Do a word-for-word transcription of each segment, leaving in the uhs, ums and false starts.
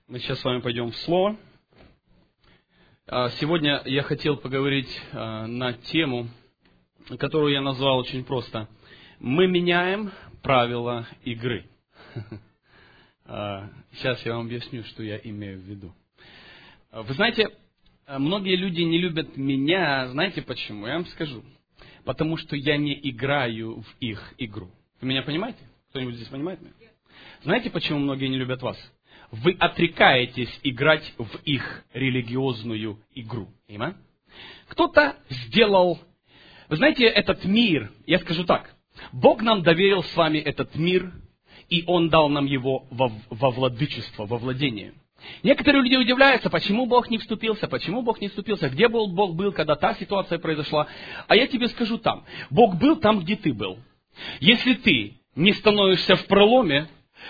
Мы сейчас с вами пойдем в Слово. Сегодня я хотел поговорить на тему, которую я назвал очень просто. Мы меняем правила игры. Сейчас я вам объясню, что я имею в виду. Вы знаете, многие люди не любят меня. Знаете почему? Я вам скажу. Потому что я не играю в их игру. Вы меня понимаете? Кто-нибудь здесь понимает меня? Знаете, почему многие не любят вас? Вы отрекаетесь играть в их религиозную игру. Понимаете? Кто-то сделал... Вы знаете, этот мир, я скажу так. Бог нам доверил с вами этот мир, и Он дал нам его во, во владычество, во владение. Некоторые люди удивляются, почему Бог не вступился, почему Бог не вступился, где был Бог был, когда та ситуация произошла. А я тебе скажу там. Бог был там, где ты был. Если ты не становишься в проломе,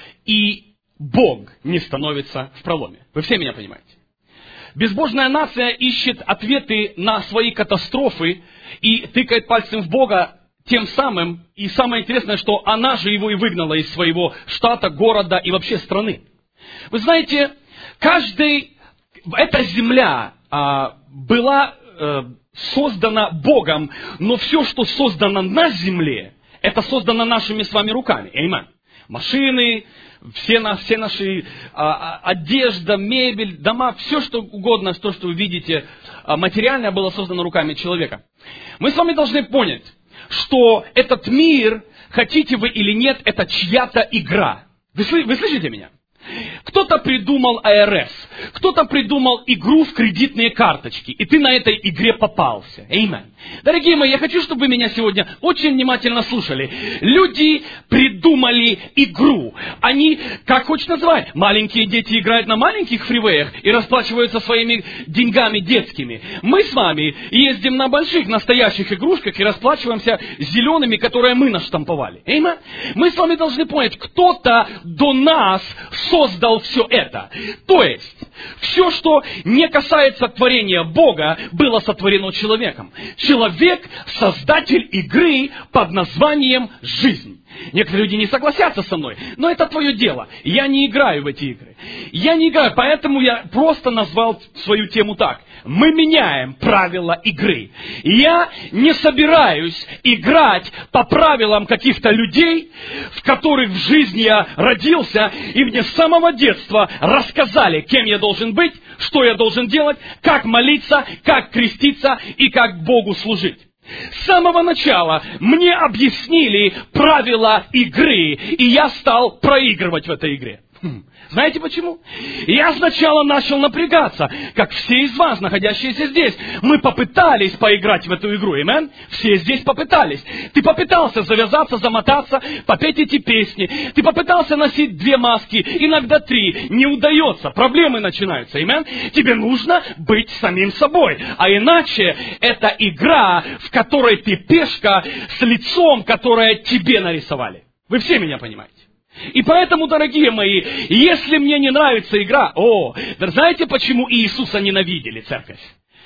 и Бог не становится в проломе. Вы все меня понимаете? Безбожная нация ищет ответы на свои катастрофы и тыкает пальцем в Бога тем самым. И самое интересное, что она же его и выгнала из своего штата, города и вообще страны. Вы знаете, каждый... Эта земля а, была а, создана Богом, но все, что создано на земле, это создано нашими с вами руками. Аминь. Машины, все, на, все наши а, одежда, мебель, дома, все что угодно, то, что вы видите, а, материальное было создано руками человека. Мы с вами должны понять, что этот мир, хотите вы или нет, это чья-то игра. Вы, вы слышите меня? Кто-то придумал а эр эс, кто-то придумал игру в кредитные карточки, и ты на этой игре попался. Аминь. Дорогие мои, я хочу, чтобы вы меня сегодня очень внимательно слушали. Люди придумали игру. Они, как хочешь называть, маленькие дети играют на маленьких фривеях и расплачиваются своими деньгами детскими. Мы с вами ездим на больших, настоящих игрушках и расплачиваемся зелеными, которые мы наштамповали. Аминь. Мы с вами должны понять, кто-то до нас создал все это. То есть, все, что не касается творения Бога, было сотворено человеком. Человек – создатель игры под названием «жизнь». Некоторые люди не согласятся со мной, но это твое дело. Я не играю в эти игры. Я не играю, поэтому я просто назвал свою тему так. Мы меняем правила игры. Я не собираюсь играть по правилам каких-то людей, в которых в жизни я родился, и мне с самого детства рассказали, кем я должен быть, что я должен делать, как молиться, как креститься и как Богу служить. С самого начала мне объяснили правила игры, и я стал проигрывать в этой игре. Знаете почему? Я сначала начал напрягаться, как все из вас, находящиеся здесь. Мы попытались поиграть в эту игру, аминь? Все здесь попытались. Ты попытался завязаться, замотаться, попеть эти песни. Ты попытался носить две маски, иногда три. Не удается, проблемы начинаются, аминь? Тебе нужно быть самим собой. А иначе это игра, в которой ты пешка с лицом, которое тебе нарисовали. Вы все меня понимаете? И поэтому, дорогие мои, если мне не нравится игра, о, знаете, почему Иисуса ненавидели, церковь?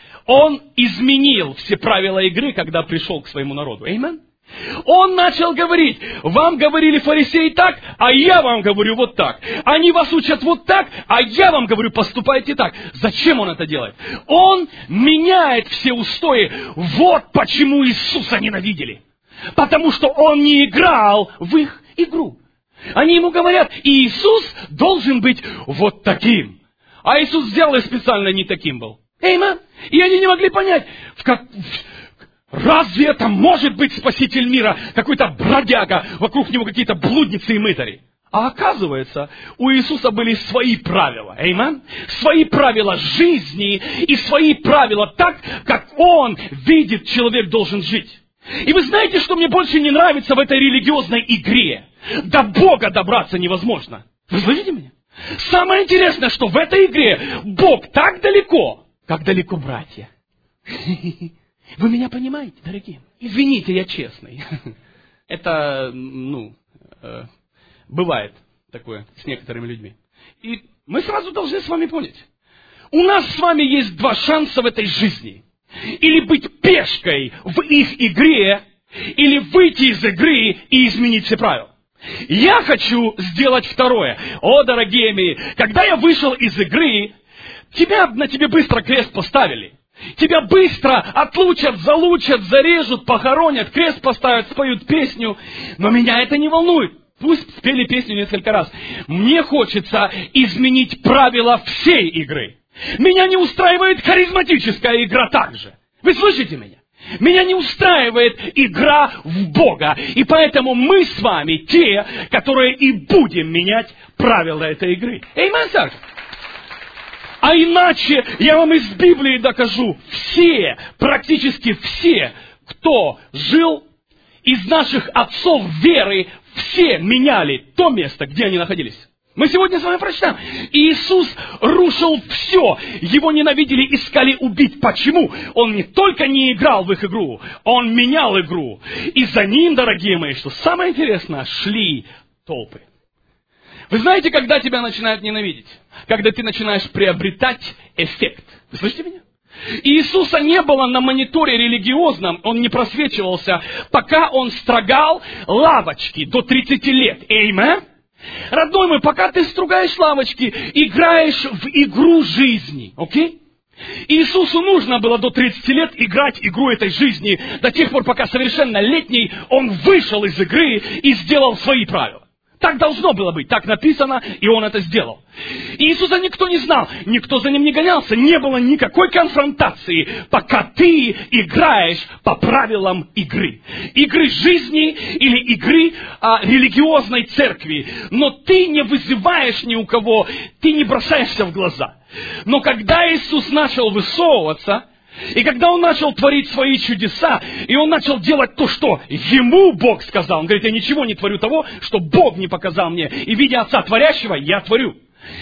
Он изменил все правила игры, когда пришел к своему народу. Аминь? Он начал говорить, вам говорили фарисеи так, а я вам говорю вот так. Они вас учат вот так, а я вам говорю, поступайте так. Зачем он это делает? Он меняет все устои. Вот почему Иисуса ненавидели. Потому что он не играл в их игру. Они ему говорят, Иисус должен быть вот таким. А Иисус взял и специально не таким был. Эйма. И они не могли понять, в как... разве это может быть Спаситель мира, какой-то бродяга, вокруг него какие-то блудницы и мытари. А оказывается, у Иисуса были свои правила. Эймен? Свои правила жизни и свои правила так, как Он видит, человек должен жить. И вы знаете, что мне больше не нравится в этой религиозной игре? До Бога добраться невозможно. Вы слышите меня? Самое интересное, что в этой игре Бог так далеко, как далеко братья. Вы меня понимаете, дорогие? Извините, я честный. Это, ну, бывает такое с некоторыми людьми. И мы сразу должны с вами понять. У нас с вами есть два шанса в этой жизни. Или быть пешкой в их игре, или выйти из игры и изменить все правила. Я хочу сделать второе. О, дорогие мои, когда я вышел из игры, тебя, на тебе быстро крест поставили. Тебя быстро отлучат, залучат, зарежут, похоронят, крест поставят, споют песню. Но меня это не волнует. Пусть спели песню несколько раз. Мне хочется изменить правила всей игры. Меня не устраивает харизматическая игра также. Вы слышите меня? Меня не устраивает игра в Бога. И поэтому мы с вами те, которые и будем менять правила этой игры. Аминь, церковь. А иначе я вам из Библии докажу. Все, практически все, кто жил из наших отцов веры, все меняли то место, где они находились. Мы сегодня с вами прочитаем. Иисус рушил все. Его ненавидели, искали убить. Почему? Он не только не играл в их игру, он менял игру. И за ним, дорогие мои, что самое интересное, шли толпы. Вы знаете, когда тебя начинают ненавидеть? Когда ты начинаешь приобретать эффект. Вы слышите меня? Иисуса не было на мониторе религиозном, он не просвечивался, пока он строгал лавочки до тридцати лет. Аминь. Родной мой, пока ты стругаешь лавочки, играешь в игру жизни, окей? Иисусу нужно было до тридцати лет играть игру этой жизни, до тех пор, пока совершеннолетний он вышел из игры и сделал свои правила. Так должно было быть, так написано, и он это сделал. Иисуса никто не знал, никто за ним не гонялся, не было никакой конфронтации, пока ты играешь по правилам игры. Игры жизни или игры а, религиозной церкви. Но ты не вызываешь ни у кого, ты не бросаешься в глаза. Но когда Иисус начал высовываться, и когда он начал творить свои чудеса, и он начал делать то, что ему Бог сказал, он говорит, я ничего не творю того, что Бог не показал мне, и видя Отца Творящего, я творю.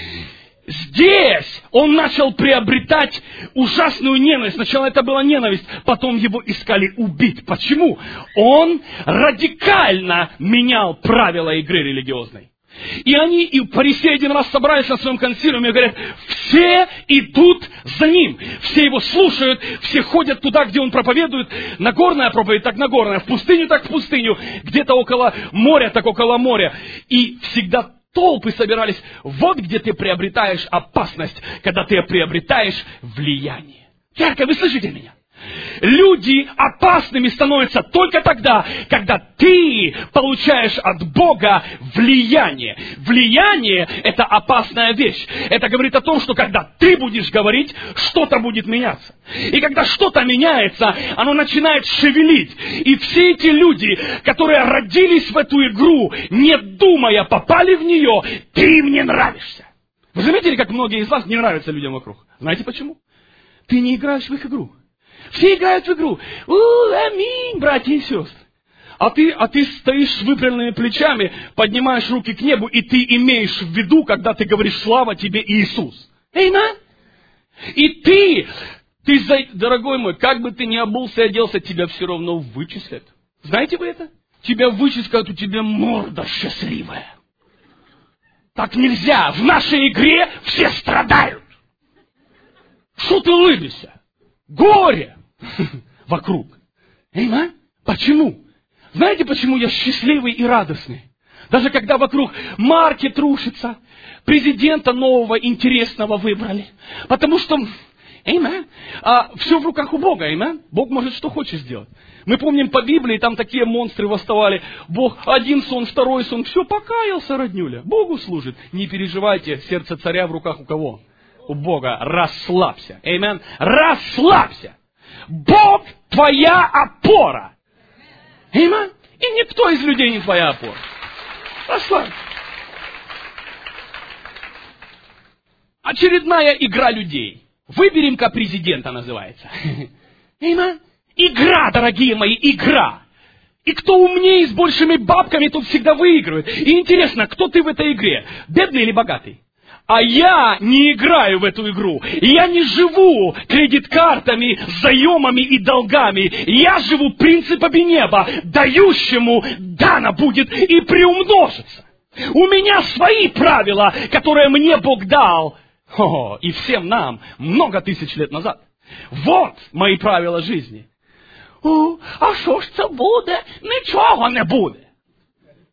Здесь он начал приобретать ужасную ненависть. Сначала это была ненависть, потом его искали убить. Почему? Он радикально менял правила игры религиозной. И они, и фарисеи один раз собрались на своем консилиуме и говорят, все идут за ним, все его слушают, все ходят туда, где он проповедует, Нагорная проповедь, так Нагорная, в пустыню, так в пустыню, где-то около моря, так около моря. И всегда толпы собирались, вот где ты приобретаешь опасность, когда ты приобретаешь влияние. Церковь, вы слышите меня? Люди опасными становятся только тогда, когда ты получаешь от Бога влияние. Влияние – это опасная вещь. Это говорит о том, что когда ты будешь говорить, что-то будет меняться. И когда что-то меняется, оно начинает шевелить. И все эти люди, которые родились в эту игру, не думая, попали в нее, ты им не нравишься. Вы заметили, как многие из вас не нравятся людям вокруг? Знаете почему? Ты не играешь в их игру. Все играют в игру. У, аминь, братья и сестры. А ты, а ты стоишь с выпрямленными плечами, поднимаешь руки к небу, и ты имеешь в виду, когда ты говоришь «Слава тебе, Иисус». Аминь. И ты, ты, дорогой мой, как бы ты ни обулся и оделся, тебя все равно вычислят. Знаете вы это? Тебя вычислят, у тебя морда счастливая. Так нельзя. В нашей игре все страдают. Что ты улыбишься? Горе вокруг. Аминь. Почему? Знаете, почему я счастливый и радостный? Даже когда вокруг маркет рушится, президента нового, интересного выбрали. Потому что, аминь, а, все в руках у Бога, аминь. Бог может что хочет сделать. Мы помним по Библии, там такие монстры восставали. Бог один сон, второй сон, все, покаялся, роднюля. Богу служит. Не переживайте, сердце царя в руках у кого? У Бога. Расслабься. Аминь. Расслабься. Бог твоя опора. Аминь. И никто из людей не твоя опора. Расслабься. Очередная игра людей. Выберем-ка президента называется. Аминь. Игра, дорогие мои, игра. И кто умнее с большими бабками, тот всегда выигрывает. И интересно, кто ты в этой игре? Бедный или богатый? А я не играю в эту игру. Я не живу кредит-картами, заемами и долгами. Я живу принципами неба, дающему дано будет и приумножится. У меня свои правила, которые мне Бог дал. О, и всем нам много тысяч лет назад. Вот мои правила жизни. О, а що ж це буде? Нічого не буде.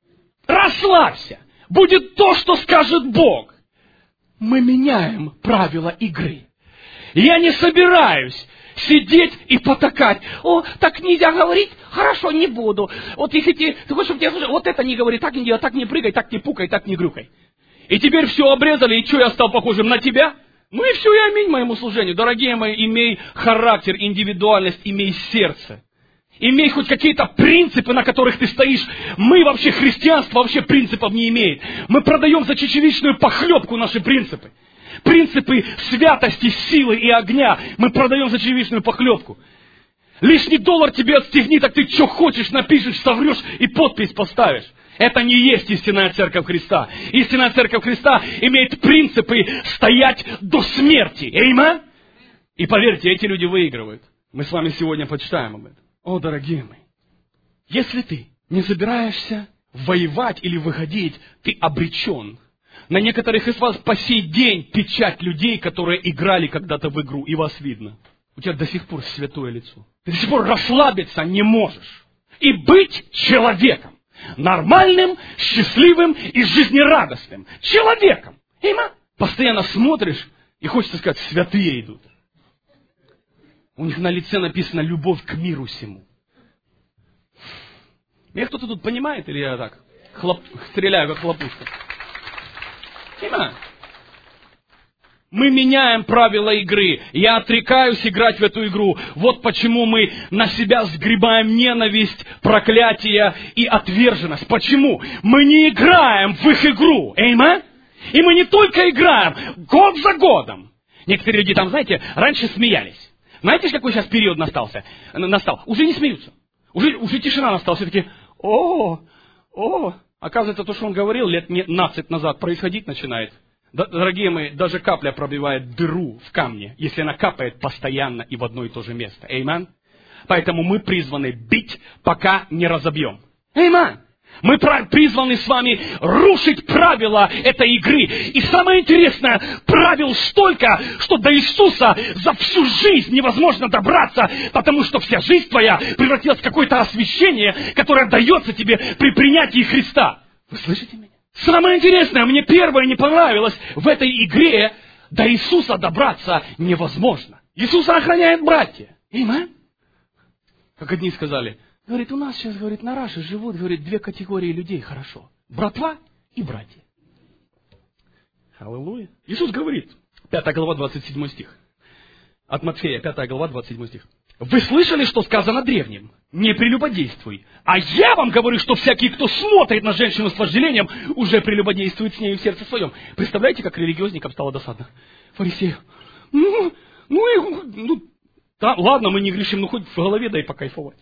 Расслабься. Будет то, что скажет Бог. Мы меняем правила игры. Я не собираюсь сидеть и потакать. О, так нельзя говорить? Хорошо, не буду. Вот если ты, ты хочешь, чтобы тебе, вот это не говори, так не делай, так не прыгай, так не пукай, так не грюкай. И теперь все обрезали, и что, я стал похожим на тебя? Ну и все, и аминь моему служению. Дорогие мои, имей характер, индивидуальность, имей сердце. Имей хоть какие-то принципы, на которых ты стоишь. Мы вообще, христианство вообще принципов не имеет. Мы продаем за чечевичную похлебку наши принципы. Принципы святости, силы и огня. Мы продаем за чечевичную похлебку. Лишний доллар тебе отстегни, так ты что хочешь, напишешь, соврешь и подпись поставишь. Это не есть истинная церковь Христа. Истинная церковь Христа имеет принципы стоять до смерти. Эйма? И поверьте, эти люди выигрывают. Мы с вами сегодня почитаем об этом. О, дорогие мои, если ты не собираешься воевать или выходить, ты обречен. На некоторых из вас по сей день печать людей, которые играли когда-то в игру, и вас видно. У тебя до сих пор святое лицо. Ты до сих пор расслабиться не можешь. И быть человеком. Нормальным, счастливым и жизнерадостным. Человеком. Има? Постоянно смотришь, и хочется сказать, святые идут. У них на лице написано «любовь к миру сему». Меня кто-то тут понимает, или я так хлоп... стреляю, как хлопушка? Понимаю. Мы меняем правила игры. Я отрекаюсь играть в эту игру. Вот почему мы на себя сгребаем ненависть, проклятие и отверженность. Почему? Мы не играем в их игру. Эйма? И мы не только играем, год за годом. Некоторые люди там, знаете, раньше смеялись. Знаете, какой сейчас период настался? настал? Уже не смеются. Уже, уже тишина настала. Все таки о, о, оказывается, то, что он говорил лет пятнадцать назад, происходить начинает. Дорогие мои, даже капля пробивает дыру в камне, если она капает постоянно и в одно и то же место. Эйман? Поэтому мы призваны бить, пока не разобьем. Эйман? Мы призваны с вами рушить правила этой игры. И самое интересное, правил столько, что до Иисуса за всю жизнь невозможно добраться, потому что вся жизнь твоя превратилась в какое-то освящение, которое дается тебе при принятии Христа. Вы слышите меня? Самое интересное, мне первое не понравилось, в этой игре до Иисуса добраться невозможно. Иисуса охраняет братья. Аминь. Как одни сказали, говорит, у нас сейчас, говорит, на Раше живут, говорит, две категории людей хорошо. Братва и братья. Аллилуйя. Иисус говорит, пятая глава, двадцать седьмой стих. От Матфея, пятая глава, двадцать седьмой стих. Вы слышали, что сказано древним? Не прелюбодействуй. А я вам говорю, что всякий, кто смотрит на женщину с вожделением, уже прелюбодействует с нею в сердце своем. Представляете, как религиозникам стало досадно? Фарисею. Ну, ну, ну да, ладно, мы не грешим, ну хоть в голове дай покайфовать.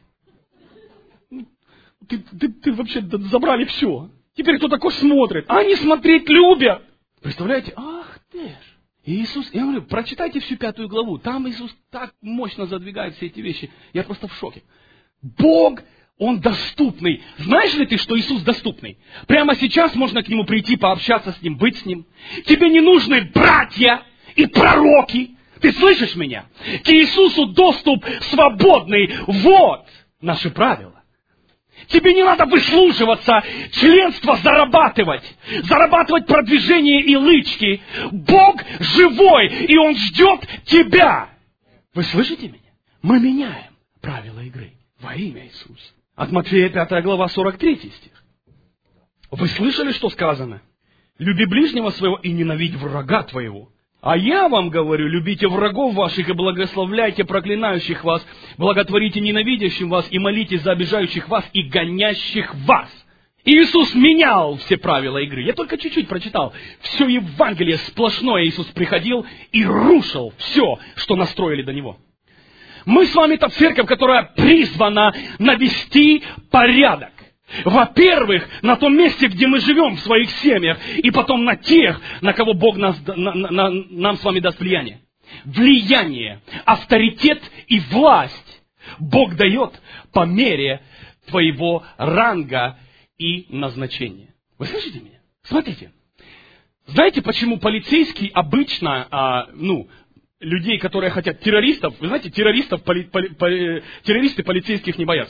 Ты, ты, ты вообще забрали все. Теперь кто такой смотрит? А они смотреть любят. Представляете? Ах ты ж. И Иисус, я говорю, прочитайте всю пятую главу. Там Иисус так мощно задвигает все эти вещи. Я просто в шоке. Бог, Он доступный. Знаешь ли ты, что Иисус доступный? Прямо сейчас можно к Нему прийти, пообщаться с Ним, быть с Ним. Тебе не нужны братья и пророки. Ты слышишь меня? К Иисусу доступ свободный. Вот наши правила. Тебе не надо выслуживаться, членство зарабатывать, зарабатывать продвижение и лычки. Бог живой, и Он ждет тебя. Вы слышите меня? Мы меняем правила игры во имя Иисуса. От Матфея пятая глава, сорок третий стих. Вы слышали, что сказано? Люби ближнего своего и ненавидь врага твоего. А я вам говорю, любите врагов ваших и благословляйте проклинающих вас, благотворите ненавидящим вас и молитесь за обижающих вас и гонящих вас. Иисус менял все правила игры. Я только чуть-чуть прочитал. Все Евангелие сплошное Иисус приходил и рушил все, что настроили до Него. Мы с вами-то церковь, которая призвана навести порядок. Во-первых, на том месте, где мы живем в своих семьях, и потом на тех, на кого Бог нас, на, на, нам с вами даст влияние. Влияние, авторитет и власть Бог дает по мере твоего ранга и назначения. Вы слышите меня? Смотрите. Знаете, почему полицейский обычно, а, ну, людей, которые хотят террористов, вы знаете, террористов, поли, поли, поли, террористы полицейских не боятся.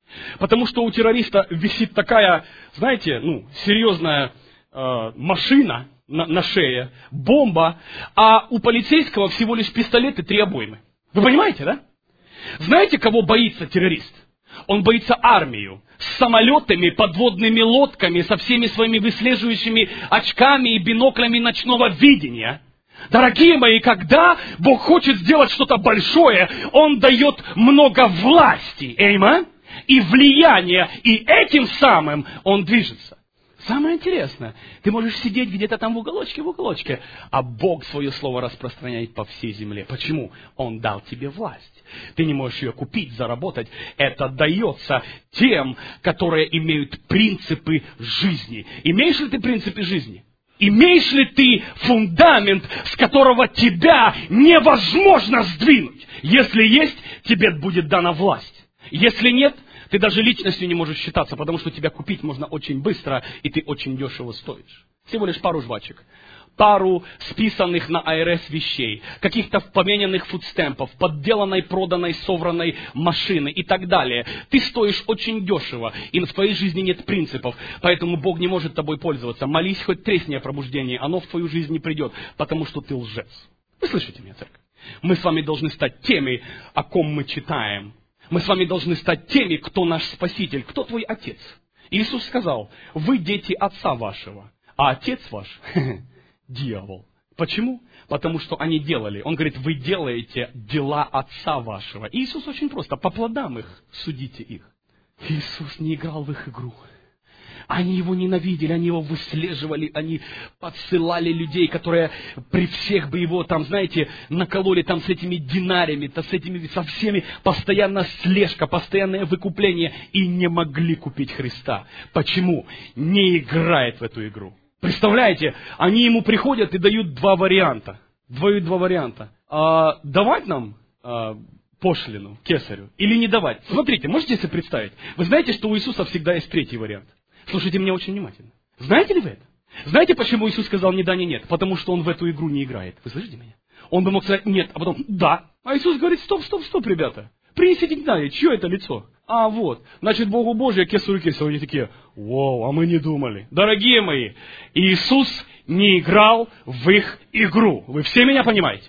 Потому что у террориста висит такая, знаете, ну, серьезная э, машина на, на шее, бомба, а у полицейского всего лишь пистолет и три обоймы. Вы понимаете, да? Знаете, кого боится террорист? Он боится армию. С самолетами, подводными лодками, со всеми своими выслеживающими очками и биноклями ночного видения. Дорогие мои, когда Бог хочет сделать что-то большое, Он дает много власти, эймен, и влияния, и этим самым Он движется. Самое интересное, ты можешь сидеть где-то там в уголочке, в уголочке, а Бог свое слово распространяет по всей земле. Почему? Он дал тебе власть. Ты не можешь ее купить, заработать. Это дается тем, которые имеют принципы жизни. Имеешь ли ты принципы жизни? Имеешь ли ты фундамент, с которого тебя невозможно сдвинуть? Если есть, тебе будет дана власть. Если нет, ты даже личностью не можешь считаться, потому что тебя купить можно очень быстро, и ты очень дешево стоишь. Всего лишь пару жвачек, пару списанных на ай эр эс вещей, каких-то помененных фудстемпов, подделанной, проданной, совранной машины и так далее. Ты стоишь очень дешево, и в твоей жизни нет принципов, поэтому Бог не может тобой пользоваться. Молись, хоть тресни о пробуждении, оно в твою жизнь не придет, потому что ты лжец. Вы слышите меня, церковь? Мы с вами должны стать теми, о ком мы читаем. Мы с вами должны стать теми, кто наш Спаситель, кто твой Отец. Иисус сказал, вы дети Отца вашего, а Отец ваш – дьявол. Почему? Потому что они делали. Он говорит, вы делаете дела Отца вашего. И Иисус очень просто, по плодам их судите их. Иисус не играл в их игру. Они его ненавидели, они его выслеживали, они подсылали людей, которые при всех бы его, там, знаете, накололи там с этими динарями, то с этими, со всеми, постоянно слежка, постоянное выкупление, и не могли купить Христа. Почему? Не играет в эту игру. Представляете, они ему приходят и дают два варианта. Дают два варианта. А, давать нам а, пошлину кесарю или не давать? Смотрите, можете себе представить? Вы знаете, что у Иисуса всегда есть третий вариант? Слушайте меня очень внимательно. Знаете ли вы это? Знаете, почему Иисус сказал ни да, ни нет? Потому что Он в эту игру не играет. Вы слышите меня? Он бы мог сказать нет, а потом да. А Иисус говорит, стоп, стоп, стоп, ребята. Принесите гнали, чье это лицо? А вот, значит, Богу Божие, кесарю кесарю. Они такие, вау, а мы не думали. Дорогие мои, Иисус не играл в их игру. Вы все меня понимаете?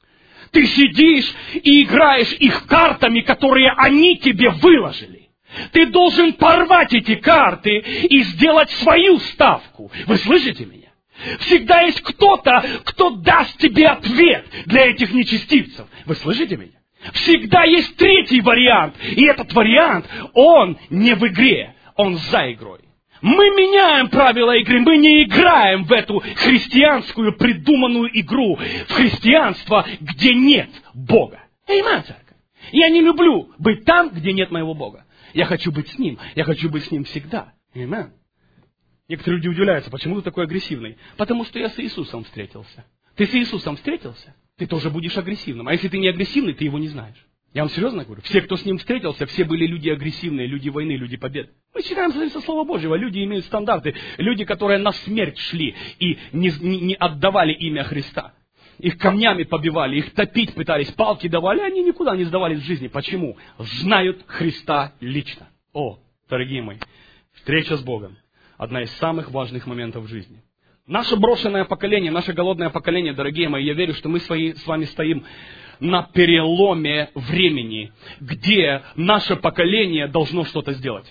Ты сидишь и играешь их картами, которые они тебе выложили. Ты должен порвать эти карты и сделать свою ставку. Вы слышите меня? Всегда есть кто-то, кто даст тебе ответ для этих нечестивцев. Вы слышите меня? Всегда есть третий вариант. И этот вариант, он не в игре, он за игрой. Мы меняем правила игры, мы не играем в эту христианскую придуманную игру, в христианство, где нет Бога. Аминь, церковь. Я не люблю быть там, где нет моего Бога. Я хочу быть с Ним. Я хочу быть с Ним всегда. Аминь. Некоторые люди удивляются, почему ты такой агрессивный? Потому что я с Иисусом встретился. Ты с Иисусом встретился? Ты тоже будешь агрессивным. А если ты не агрессивный, ты Его не знаешь. Я вам серьезно говорю. Все, кто с Ним встретился, все были люди агрессивные, люди войны, люди побед. Мы читаем со Слова Божьего. Люди имеют стандарты. Люди, которые на смерть шли и не, не, не отдавали имя Христа. Их камнями побивали, их топить пытались, палки давали, они никуда не сдавались в жизни. Почему? Знают Христа лично. О, дорогие мои, встреча с Богом – одна из самых важных моментов в жизни. Наше брошенное поколение, наше голодное поколение, дорогие мои, я верю, что мы свои, с вами стоим на переломе времени, где наше поколение должно что-то сделать.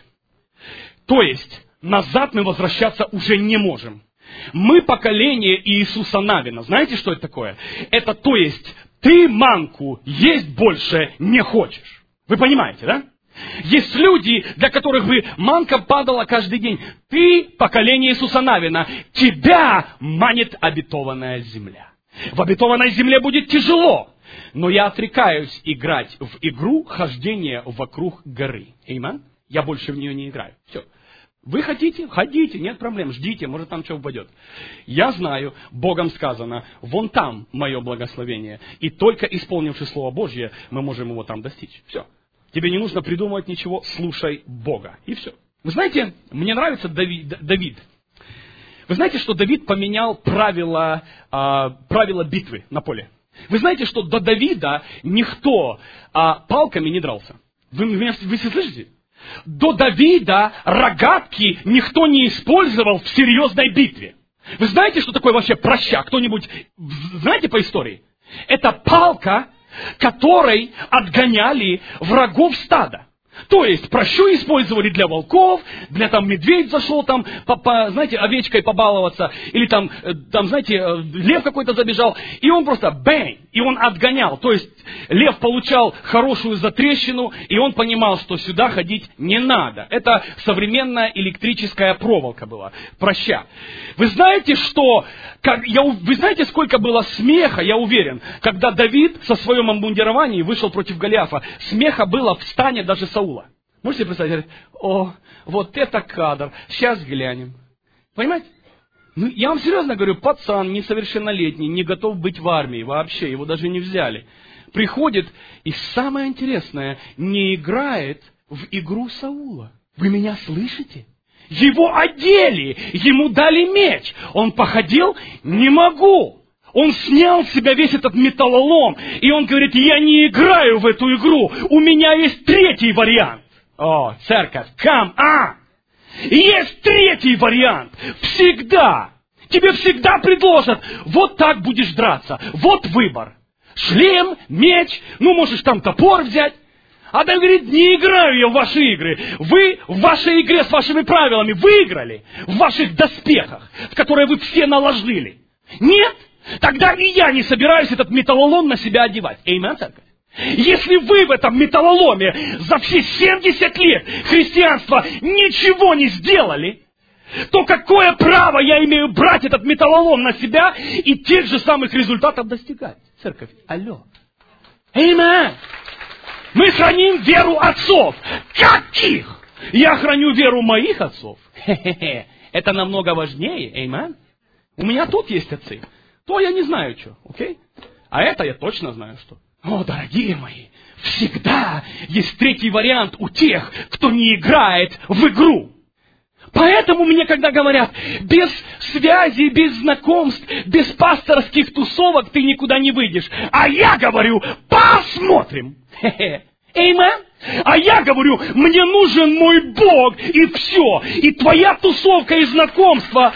То есть, назад мы возвращаться уже не можем. Мы поколение Иисуса Навина. Знаете, что это такое? Это то есть, ты манку есть больше не хочешь. Вы понимаете, да? Есть люди, для которых бы манка падала каждый день. Ты поколение Иисуса Навина. Тебя манит обетованная земля. В обетованной земле будет тяжело. Но я отрекаюсь играть в игру хождения вокруг горы. Аминь? Я больше в нее не играю. Все. Вы хотите? Ходите, нет проблем, ждите, может там что упадет. Я знаю, Богом сказано, вон там мое благословение. И только исполнивши Слово Божье, мы можем его там достичь. Все. Тебе не нужно придумывать ничего, слушай Бога. И все. Вы знаете, мне нравится Давид. Давид. Вы знаете, что Давид поменял правила, а, правила битвы на поле. Вы знаете, что до Давида никто а, палками не дрался. Вы, вы, вы все слышите? до Давида рогатки никто не использовал в серьезной битве. Вы знаете, что такое вообще праща? Кто-нибудь знаете по истории? Это палка, которой отгоняли врагов стада. То есть пращу использовали для волков, для там медведь зашел там, по, по, знаете, овечкой побаловаться, или там, там, знаете, лев какой-то забежал, и он просто бэнь, и он отгонял. То есть лев получал хорошую затрещину, и он понимал, что сюда ходить не надо. Это современная электрическая проволока была, праща. Вы знаете, что, как, я, вы знаете, сколько было смеха, я уверен, когда Давид со своем обмундировании вышел против Голиафа. Смеха было в стане даже Саула. Можете представить? О, вот это кадр. Сейчас глянем. Понимаете? Ну, я вам серьезно говорю, пацан несовершеннолетний, не готов быть в армии вообще, его даже не взяли. Приходит, и самое интересное, не играет в игру Саула. Вы меня слышите? Его одели, ему дали меч. Он походил, не могу. Он снял с себя весь этот металлолом, и он говорит, я не играю в эту игру, у меня есть третий вариант. О, церковь, come on! Есть третий вариант. Всегда. Тебе всегда предложат, вот так будешь драться. Вот выбор. Шлем, меч, ну можешь там топор взять. А там говорит, не играю я в ваши игры. Вы в вашей игре с вашими правилами выиграли. В ваших доспехах, в которые вы все наложили. Нет? Тогда и я не собираюсь этот металлолом на себя одевать. Эймен, церковь? Если вы в этом металлоломе за все семьдесят лет христианства ничего не сделали, то какое право я имею брать этот металлолом на себя и тех же самых результатов достигать? Церковь, алло. Эймен. Мы храним веру отцов. Каких? Я храню веру моих отцов. Хе-хе-хе. Это намного важнее, эймен. У меня тут есть отцы. То я не знаю, что, окей? А это я точно знаю, что. О, дорогие мои, всегда есть третий вариант у тех, кто не играет в игру. Поэтому мне, когда говорят, без связей, без знакомств, без пасторских тусовок ты никуда не выйдешь. А я говорю, посмотрим. Хе-хе. Эймен? А я говорю, мне нужен мой Бог, и все. И твоя тусовка и знакомство...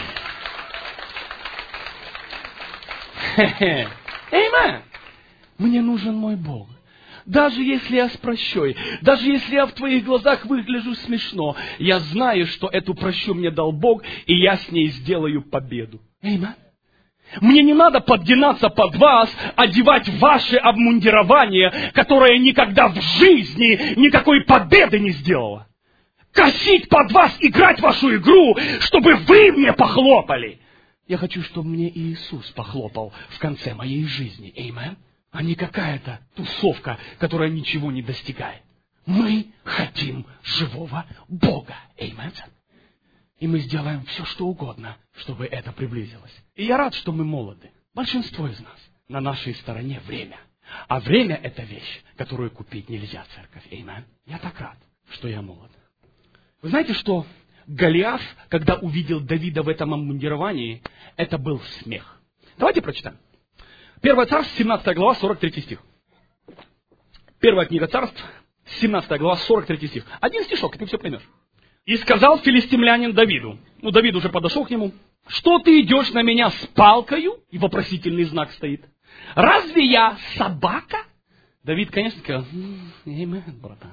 Эймен. Мне нужен мой Бог. Даже если я с прощой, даже если я в твоих глазах выгляжу смешно, я знаю, что эту прощу мне дал Бог, и я с ней сделаю победу. Эймен. Мне не надо подгинаться под вас, одевать ваше обмундирование, которое никогда в жизни никакой победы не сделало. Косить под вас, играть вашу игру, чтобы вы мне похлопали. Я хочу, чтобы мне Иисус похлопал в конце моей жизни. Эймен. А не какая-то тусовка, которая ничего не достигает. Мы хотим живого Бога. Эймен. И мы сделаем все, что угодно, чтобы это приблизилось. И я рад, что мы молоды. Большинство из нас. На нашей стороне время. А время – это вещь, которую купить нельзя, церковь. Эймен. Я так рад, что я молод. Вы знаете, что Голиаф, когда увидел Давида в этом обмундировании, это был смех. Давайте прочитаем. Первое царство, семнадцатая глава, сорок третий стих. Первая книга царств, семнадцатая глава, сорок третий стих. Один стишок, и ты все поймешь. «И сказал филистимлянин Давиду». Ну, Давид уже подошел к нему. «Что ты идешь на меня с палкою?» И вопросительный знак стоит. «Разве я собака?» Давид, конечно, сказал, «Эймен, братан.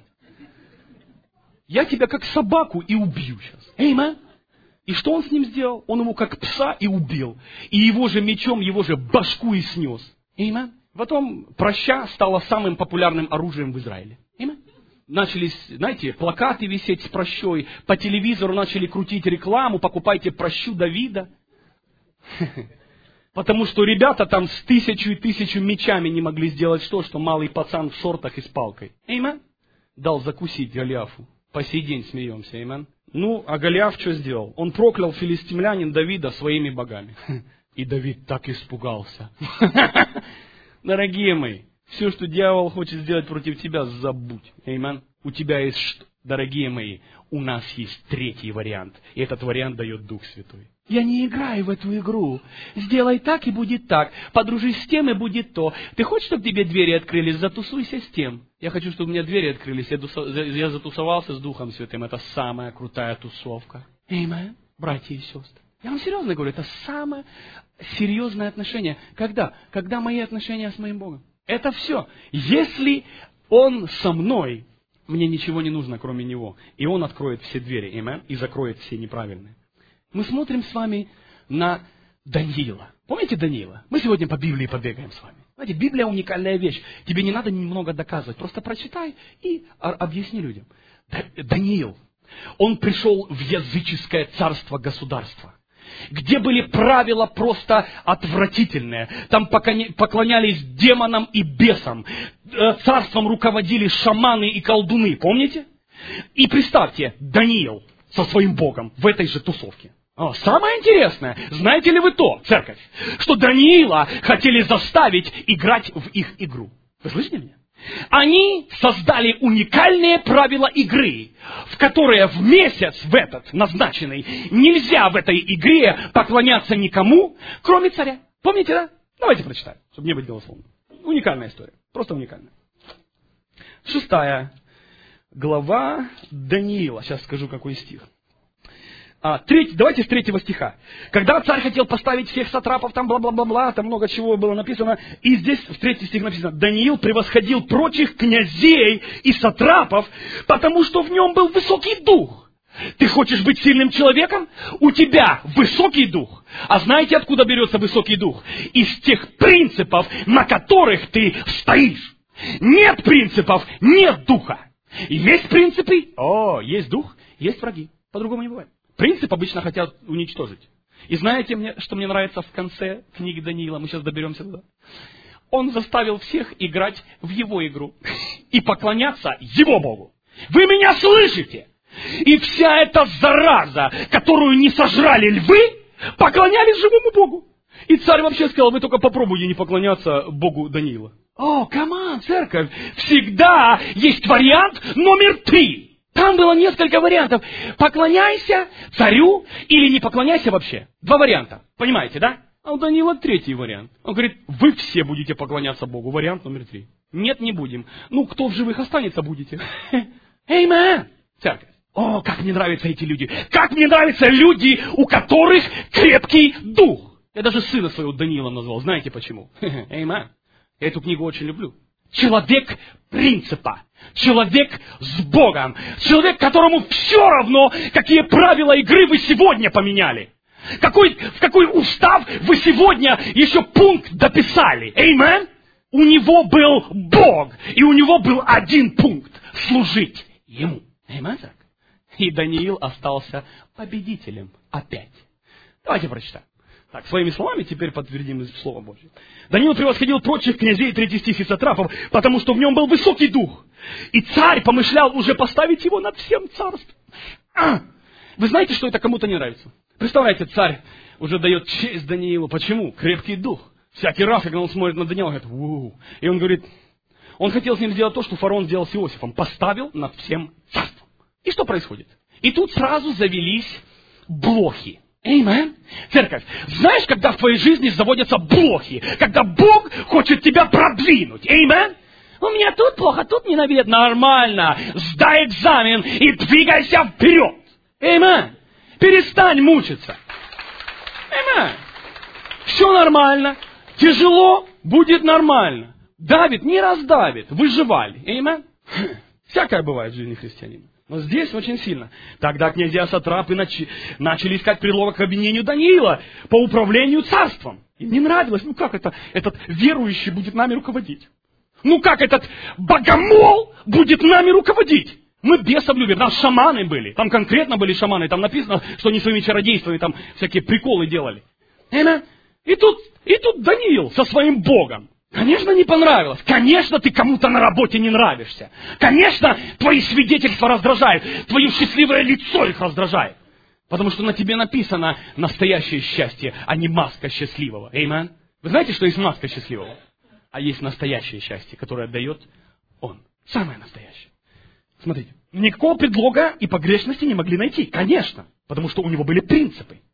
Я тебя как собаку и убью сейчас. Эймен». И что он с ним сделал? Он его как пса и убил. И его же мечом, его же башку и снес. Эймен. Потом праща стала самым популярным оружием в Израиле. Эймен. Начались, знаете, плакаты висеть с пращой. По телевизору начали крутить рекламу. Покупайте пращу Давида. Потому что ребята там с тысячу и тысячу мечами не могли сделать что, что малый пацан в шортах и с палкой. Эймен. Дал закусить Голиафу. По сей день смеемся. Эймен. Ну, а Голиаф что сделал? Он проклял филистимлянин Давида своими богами. И Давид так испугался. Дорогие мои, все, что дьявол хочет сделать против тебя, забудь. Эймен. У тебя есть что? Дорогие мои, у нас есть третий вариант. И этот вариант дает Дух Святой. Я не играю в эту игру. Сделай так, и будет так. Подружись с тем, и будет то. Ты хочешь, чтобы тебе двери открылись? Затусуйся с тем. Я хочу, чтобы у меня двери открылись. Я, дусо... я затусовался с Духом Святым. Это самая крутая тусовка. Аминь. Братья и сестры. Я вам серьезно говорю, это самое серьезное отношение. Когда? Когда мои отношения с моим Богом. Это все. Если Он со мной, мне ничего не нужно, кроме Него. И Он откроет все двери. Аминь. И закроет все неправильные. Мы смотрим с вами на Даниила. Помните Даниила? Мы сегодня по Библии побегаем с вами. Знаете, Библия уникальная вещь. Тебе не надо немного доказывать. Просто прочитай и объясни людям. Даниил, он пришел в языческое царство государства, где были правила просто отвратительные. Там поклонялись демонам и бесам. Царством руководили шаманы и колдуны. Помните? И представьте, Даниил со своим Богом в этой же тусовке. О, самое интересное, знаете ли вы то, церковь, что Даниила хотели заставить играть в их игру? Вы слышите меня? Они создали уникальные правила игры, в которые в месяц в этот назначенный нельзя в этой игре поклоняться никому, кроме царя. Помните, да? Давайте прочитаем, чтобы не быть голословным. Уникальная история, просто уникальная. Шестая глава Даниила. Сейчас скажу, какой стих. А, третий, давайте с третьего стиха. Когда царь хотел поставить всех сатрапов, там бла-бла-бла-бла, там много чего было написано. И здесь в третий стих написано: Даниил превосходил прочих князей и сатрапов, потому что в нем был высокий дух. Ты хочешь быть сильным человеком? У тебя высокий дух. А знаете, откуда берется высокий дух? Из тех принципов, на которых ты стоишь. Нет принципов, нет духа. И есть принципы, о, есть дух, есть враги. По-другому не бывает. Принцип обычно хотят уничтожить. И знаете, мне, что мне нравится в конце книги Даниила? Мы сейчас доберемся туда. Он заставил всех играть в его игру и поклоняться его Богу. Вы меня слышите? И вся эта зараза, которую не сожрали львы, поклонялись живому Богу. И царь вообще сказал: вы только попробуйте не поклоняться Богу Даниила. О, камон, церковь, всегда есть вариант номер три. Там было несколько вариантов. Поклоняйся царю или не поклоняйся вообще. Два варианта. Понимаете, да? А у Даниила третий вариант. Он говорит: вы все будете поклоняться Богу. Вариант номер три. Нет, не будем. Ну, кто в живых останется, будете. Аминь. Церковь. О, как мне нравятся эти люди. Как мне нравятся люди, у которых крепкий дух. Я даже сына своего Даниила назвал. Знаете почему? Аминь. Я эту книгу очень люблю. Человек принципа. Человек с Богом. Человек, которому все равно, какие правила игры вы сегодня поменяли. Какой, в какой устав вы сегодня еще пункт дописали. Аминь. У него был Бог. И у него был один пункт. Служить Ему. Аминь. И Даниил остался победителем опять. Давайте прочитаем. Так, своими словами теперь подтвердим из Слова Божьего. Даниил превосходил прочих князей, третий стих, и сатрапов, потому что в нем был высокий дух. И царь помышлял уже поставить его над всем царством. А! Вы знаете, что это кому-то не нравится? Представляете, царь уже дает честь Даниилу. Почему? Крепкий дух. Всякий раз, когда он смотрит на Даниила, говорит: у-у-у. И он говорит, он хотел с ним сделать то, что фараон сделал с Иосифом. Поставил над всем царством. И что происходит? И тут сразу завелись блохи. Аминь. Церковь, знаешь, когда в твоей жизни заводятся блохи, когда Бог хочет тебя продвинуть. Аминь. У меня тут плохо, тут ненавидят. Нормально. Сдай экзамен и двигайся вперед. Аминь. Перестань мучиться. Аминь. Все нормально. Тяжело, будет нормально. Давит, не раздавит. Выживали. Аминь. Всякое бывает в жизни христианина. Но здесь очень сильно. Тогда князья сатрапы начали, начали искать предлог к обвинению Даниила по управлению царством. Им не нравилось, ну как это, этот верующий будет нами руководить? Ну как этот богомол будет нами руководить? Мы бесов любим, там шаманы были, там конкретно были шаманы, там написано, что они своими чародействами там всякие приколы делали. И тут, и тут Даниил со своим Богом. Конечно, не понравилось. Конечно, ты кому-то на работе не нравишься. Конечно, твои свидетельства раздражают. Твое счастливое лицо их раздражает. Потому что на тебе написано настоящее счастье, а не маска счастливого. Аминь. Вы знаете, что есть маска счастливого? А есть настоящее счастье, которое дает Он. Самое настоящее. Смотрите. Никакого предлога и погрешности не могли найти. Конечно. Потому что у него были принципы.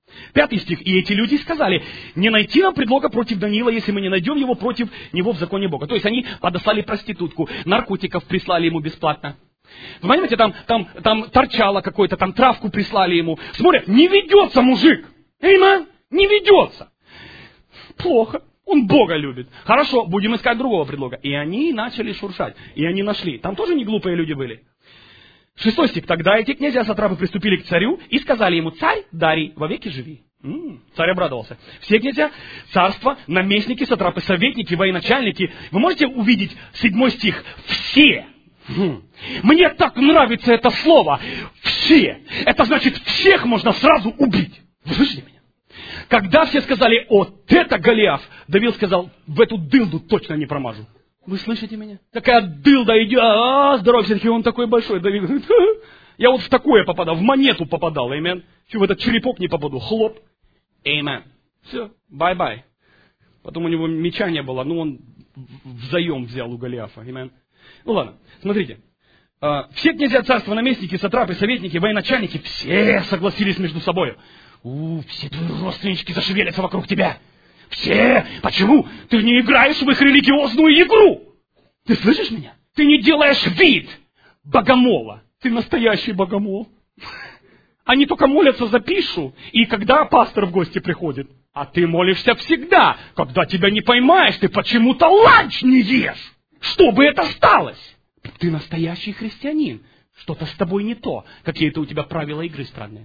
Пятый стих. И эти люди сказали, не найти нам предлога против Даниила, если мы не найдем его против него в законе Бога. То есть они подослали проститутку, наркотиков прислали ему бесплатно. Вы понимаете, там, там, там торчало какое-то, там травку прислали ему. Смотрят, не ведется мужик. Эймэн, не ведется. Плохо. Он Бога любит. Хорошо, будем искать другого предлога. И они начали шуршать. И они нашли. Там тоже не глупые люди были. Шестой стих. Тогда эти князья сатрапы приступили к царю и сказали ему: царь Дарий, вовеки живи. М-м, царь обрадовался. Все князья, царства, наместники, сатрапы, советники, военачальники. Вы можете увидеть седьмой стих? Все. М-м. Мне так нравится это слово. Все. Это значит, всех можно сразу убить. Вы слышите меня? Когда все сказали: вот это Голиаф, Давид сказал: в эту дылду точно не промажу. Вы слышите меня? Такая дылда идет, а, здорово, все-таки он такой большой. Давид говорит: я вот в такое попадал, в монету попадал, амен. Чего в этот черепок не попаду, хлоп. Амен. Все, бай-бай. Потом у него меча не было, ну он взаем взял у Голиафа, амен. Ну ладно, смотрите. Все князья, царства, наместники, сатрапы, советники, военачальники, все согласились между собой. У, все твои родственнички зашевелятся вокруг тебя. Все. Почему? Ты не играешь в их религиозную игру. Ты слышишь меня? Ты не делаешь вид богомола. Ты настоящий богомол. Они только молятся за пишу, и когда пастор в гости приходит. А ты молишься всегда. Когда тебя не поймаешь, ты почему-то ланч не ешь. Что бы это сталось? Ты настоящий христианин. Что-то с тобой не то. Какие-то у тебя правила игры странные.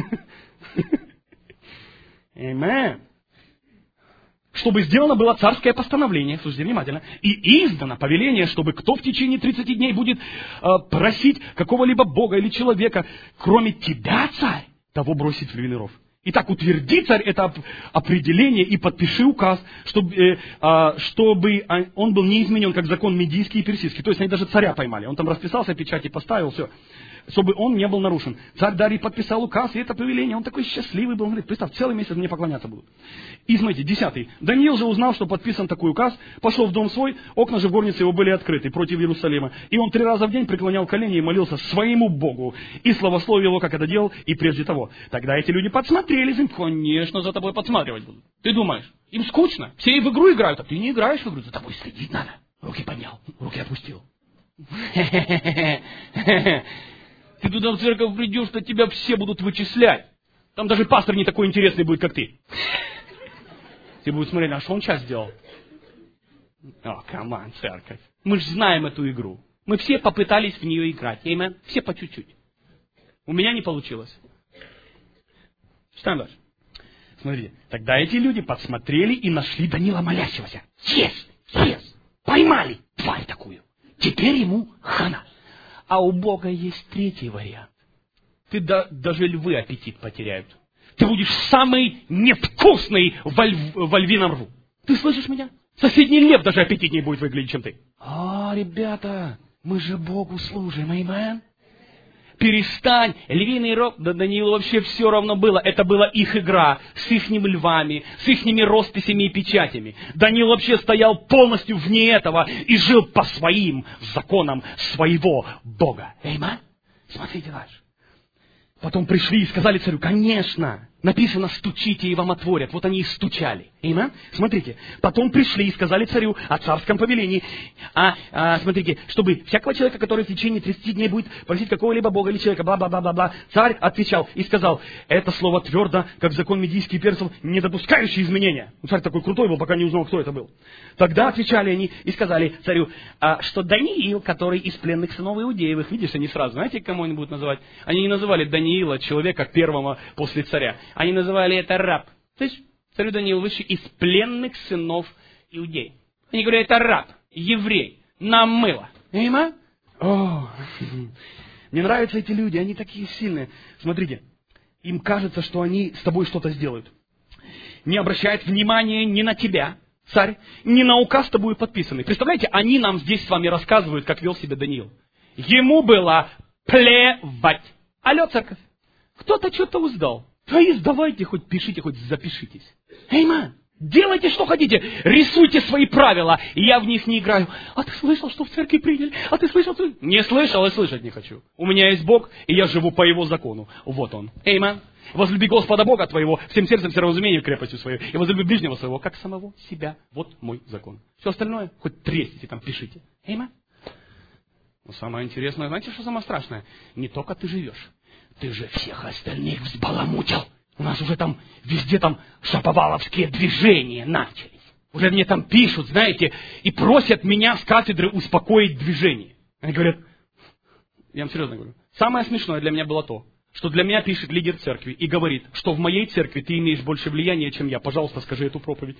Амен. Чтобы сделано было царское постановление, слушайте внимательно, и издано повеление, чтобы кто в течение тридцати дней будет э, просить какого-либо бога или человека, кроме тебя, царь, того бросить в львиный ров. Итак, утверди, царь, это определение и подпиши указ, чтобы, э, э, чтобы он был не изменен, как закон медийский и персидский. То есть они даже царя поймали. Он там расписался, печати поставил, все. Чтобы он не был нарушен. Царь Дарий подписал указ, и это повеление. Он такой счастливый был. Он говорит: представь, целый месяц мне поклоняться будут. И смотрите, десятый. Даниил же узнал, что подписан такой указ, пошел в дом свой, окна же в горнице его были открыты против Иерусалима. И он три раза в день преклонял колени и молился своему Богу. И славословил его, как это делал, и прежде того. Тогда эти люди подсмотрели, им, конечно, за тобой подсматривать будут. Ты думаешь, им скучно? Все в игру играют, а ты не играешь в игру, за тобой следить надо. Руки поднял, руки опустил. Ты туда в церковь придешь, что тебя все будут вычислять. Там даже пастор не такой интересный будет, как ты. Ты будешь смотреть, а что он сейчас сделал? О, камон, церковь. Мы же знаем эту игру. Мы все попытались в нее играть. Амен. Все по чуть-чуть. У меня не получилось. Читаем дальше. Смотрите. Тогда эти люди подсмотрели и нашли Даниила молящегося. Есть, есть. Поймали тварь такую. Теперь ему хана. А у Бога есть третий вариант. Ты да, даже львы аппетит потеряют. Ты будешь самый невкусный во, льв, во львином рву. Ты слышишь меня? Соседний лев даже аппетитнее будет выглядеть, чем ты. А, ребята, мы же Богу служим, амен. Перестань. Львиный рог, да Даниилу вообще все равно было. Это была их игра с ихними львами, с ихними росписями и печатями. Даниил вообще стоял полностью вне этого и жил по своим законам своего Бога. Эйма? Смотрите дальше. Потом пришли и сказали царю: конечно, написано, стучите и вам отворят. Вот они и стучали. Эйма? Смотрите. Потом пришли и сказали царю о царском повелении. А, а, смотрите, чтобы всякого человека, который в течение тридцати дней будет просить какого-либо бога или человека, бла-бла-бла-бла-бла, царь отвечал и сказал: это слово твердо, как закон медийский и персов, не допускающий изменения. Ну, царь такой крутой был, пока не узнал, кто это был. Тогда отвечали они и сказали царю, а, что Даниил, который из пленных сынов Иудеевых, видишь, они сразу, знаете, кого они будут называть? Они не называли Даниила, человека первого после царя. Они называли это раб. То есть царю Даниил вышел из пленных сынов Иудеи. Они говорят: это раб, еврей, нам мыло. Эйма? О, мне нравятся эти люди, они такие сильные. Смотрите, им кажется, что они с тобой что-то сделают. Не обращают внимания ни на тебя, царь, ни на указ с тобой подписанный. Представляете, они нам здесь с вами рассказывают, как вел себя Даниил. Ему было плевать. Алло, церковь, кто-то что-то узнал. Да издавайте, хоть пишите, хоть запишитесь. Эйман, делайте, что хотите. Рисуйте свои правила, и я в них не играю. А ты слышал, что в церкви приняли? А ты слышал, что... Не слышал и слышать не хочу. У меня есть Бог, и я живу по Его закону. Вот Он. Эйман. Возлюби Господа Бога твоего всем сердцем, всем разумением, крепостью своей. И возлюби ближнего своего, как самого себя. Вот мой закон. Все остальное хоть тресните, там пишите. Эйма? Но самое интересное, знаете, что самое страшное? Не только ты живешь. Ты же всех остальных взбаламутил. У нас уже там, везде там шаповаловские движения начались. Уже мне там пишут, знаете, и просят меня с кафедры успокоить движение. Они говорят, я вам серьезно говорю, самое смешное для меня было то, что для меня пишет лидер церкви и говорит, что в моей церкви ты имеешь больше влияния, чем я. Пожалуйста, скажи эту проповедь.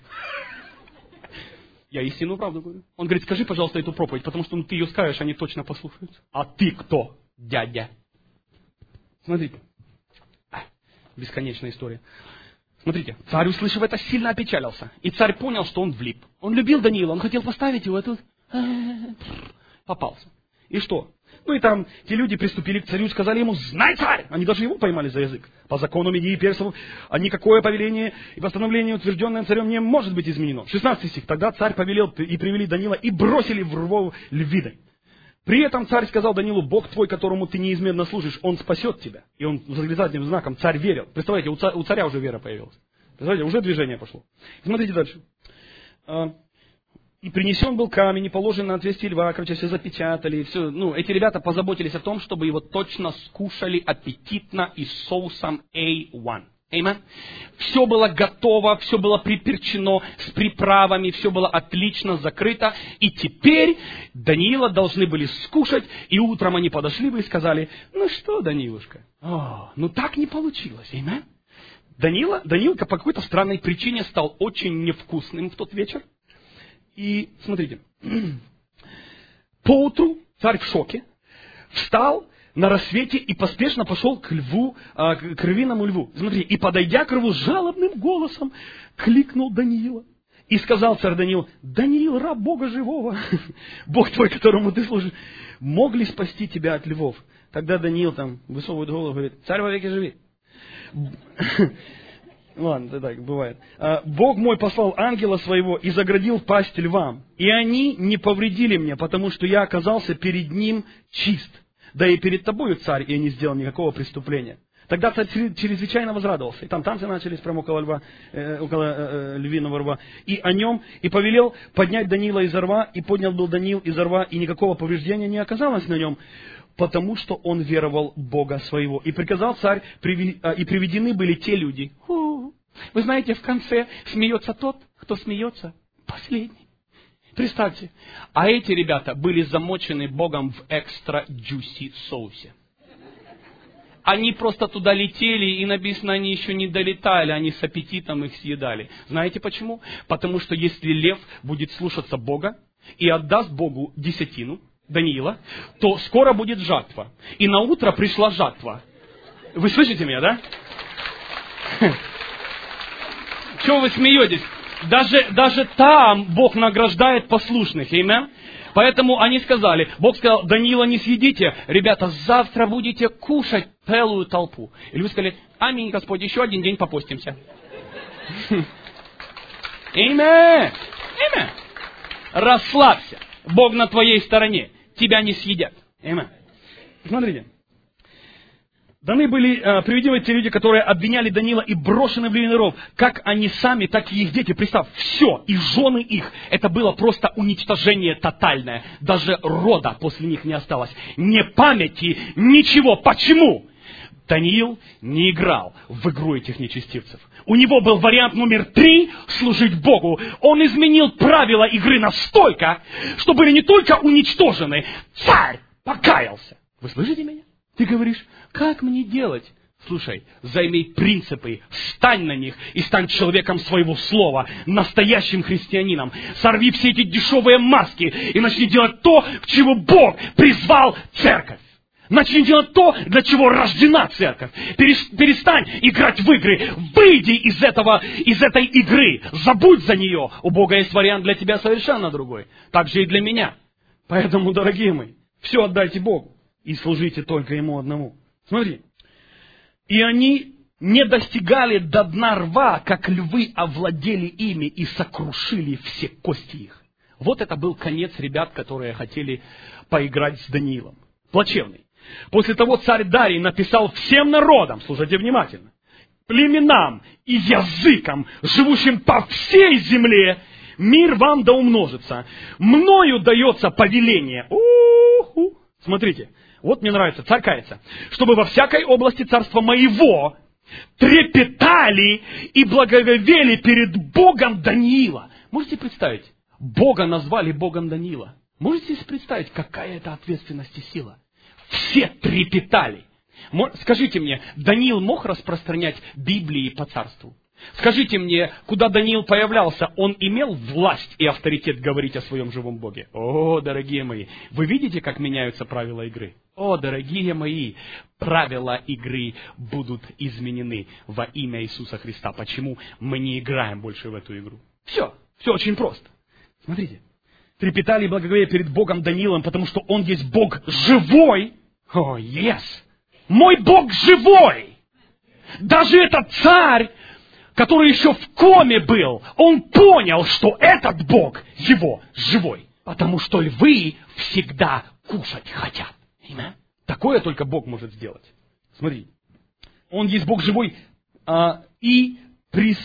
Я истинную правду говорю. Он говорит, скажи, пожалуйста, эту проповедь, потому что ну, ты ее скажешь, они точно послушаются. А ты кто, дядя? Смотрите. Бесконечная история. Смотрите, царь, услышав это, сильно опечалился. И царь понял, что он влип. Он любил Даниила, он хотел поставить его, а тут попался. И что? Ну и там те люди приступили к царю и сказали ему, знай, царь! Они даже его поймали за язык. По закону Медии и Персов, а никакое повеление и постановление, утвержденное царем, не может быть изменено. шестнадцатый стих. Тогда царь повелел, и привели Даниила, и бросили в рвов львиной. При этом царь сказал Даниилу, Бог твой, которому ты неизменно служишь, он спасет тебя. И он восклицательным знаком царь верил. Представляете, у царя уже вера появилась. Представляете, уже движение пошло. Смотрите дальше. И принесен был камень, и положен на отверстие льва, короче, все запечатали. Все. Ну, эти ребята позаботились о том, чтобы его точно скушали аппетитно и с соусом эй один. Amen. Все было готово, все было приперчено с приправами, все было отлично закрыто. И теперь Даниила должны были скушать, и утром они подошли бы и сказали, ну что, Данилушка, о, ну так не получилось. Amen. Данила, Данилка по какой-то странной причине стал очень невкусным в тот вечер. И смотрите, поутру царь в шоке встал на рассвете и поспешно пошел к льву, к рвиному льву. Смотри, и подойдя к льву жалобным голосом, кликнул Даниила. И сказал царь Даниил, Даниил, раб Бога живого, Бог твой, которому ты служишь, мог ли спасти тебя от львов? Тогда Даниил там высовывает голову и говорит, царь вовеки живи. Ладно, это так бывает. Бог мой послал ангела своего и заградил пасть львам. И они не повредили мне, потому что я оказался перед ним чист. Да и перед тобою, царь, я не сделал никакого преступления. Тогда царь чрезвычайно возрадовался. И там танцы начались прямо около льва, э, около э, львиного рва. И о нем, и повелел поднять Даниила из рва, и поднял был Даниил из рва, и никакого повреждения не оказалось на нем, потому что он веровал Бога своего. И приказал царь, и приведены были те люди. Вы знаете, в конце смеется тот, кто смеется последний. Представьте, а эти ребята были замочены Богом в экстра juicy соусе. Они просто туда летели, и написано, они еще не долетали, они с аппетитом их съедали. Знаете почему? Потому что если лев будет слушаться Бога и отдаст Богу десятину, Даниила, то скоро будет жатва. И на утро пришла жатва. Вы слышите меня, да? Чего вы смеетесь? Даже, даже там Бог награждает послушных. Аминь. Поэтому они сказали, Бог сказал, Даниила не съедите, ребята, завтра будете кушать целую толпу. И люди сказали, аминь, Господь, еще один день попостимся. Аминь. Аминь. Расслабься. Бог на твоей стороне. Тебя не съедят. Аминь. Смотрите. Даны были, э, приведены те люди, которые обвиняли Даниила и брошены в львиный ров. Как они сами, так и их дети. Представь, все, и жены их. Это было просто уничтожение тотальное. Даже рода после них не осталось. Не памяти, ничего. Почему? Даниил не играл в игру этих нечестивцев. У него был вариант номер три – служить Богу. Он изменил правила игры настолько, что были не только уничтожены, царь покаялся. Вы слышите меня? Ты говоришь, как мне делать? Слушай, займи принципы, встань на них и стань человеком своего слова, настоящим христианином. Сорви все эти дешевые маски и начни делать то, к чему Бог призвал церковь. Начни делать то, для чего рождена церковь. Перестань играть в игры. Выйди из этого, из этой игры. Забудь за нее. У Бога есть вариант для тебя совершенно другой. Так же и для меня. Поэтому, дорогие мои, все отдайте Богу. И служите только Ему одному. Смотри. И они не достигали до дна рва, как львы овладели ими и сокрушили все кости их. Вот это был конец ребят, которые хотели поиграть с Даниилом. Плачевный. После того царь Дарий написал всем народам, слушайте внимательно, племенам и языкам, живущим по всей земле, мир вам да умножится. Мною дается повеление. У-ху. Смотрите, вот мне нравится, царь кается. Чтобы во всякой области царства моего трепетали и благоговели перед Богом Даниила. Можете представить? Бога назвали Богом Даниила. Можете себе представить, какая это ответственность и сила? Все трепетали. Скажите мне, Даниил мог распространять Библии по царству? Скажите мне, куда Даниил появлялся, он имел власть и авторитет говорить о своем живом Боге? О, дорогие мои, вы видите, как меняются правила игры? О, дорогие мои, правила игры будут изменены во имя Иисуса Христа. Почему мы не играем больше в эту игру? Все, все очень просто. Смотрите. Трепетали и благоговели перед Богом Даниилом, потому что Он есть Бог живой. О, oh, yes! Мой Бог живой! Даже этот царь, который еще в коме был, он понял, что этот Бог его живой. Потому что львы всегда кушать хотят. Amen? Такое только Бог может сделать. Смотри. Он есть Бог живой а, и прис...